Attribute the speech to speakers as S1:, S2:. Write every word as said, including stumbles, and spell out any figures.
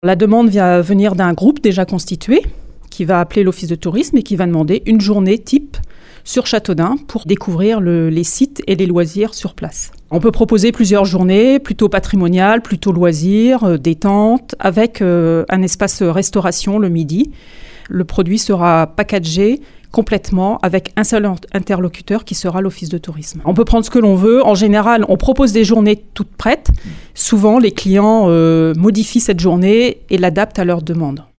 S1: La demande vient venir d'un groupe déjà constitué qui va appeler l'office de tourisme et qui va demander une journée type sur Châteaudun pour découvrir le, les sites et les loisirs sur place. On peut proposer plusieurs journées, plutôt patrimoniales, plutôt loisirs, euh, détente, avec euh, un espace restauration le midi. Le produit sera packagé complètement avec un seul interlocuteur qui sera l'office de tourisme. On peut prendre ce que l'on veut. En général, on propose des journées toutes prêtes. Souvent, les clients euh, modifient cette journée et l'adaptent à leurs demandes.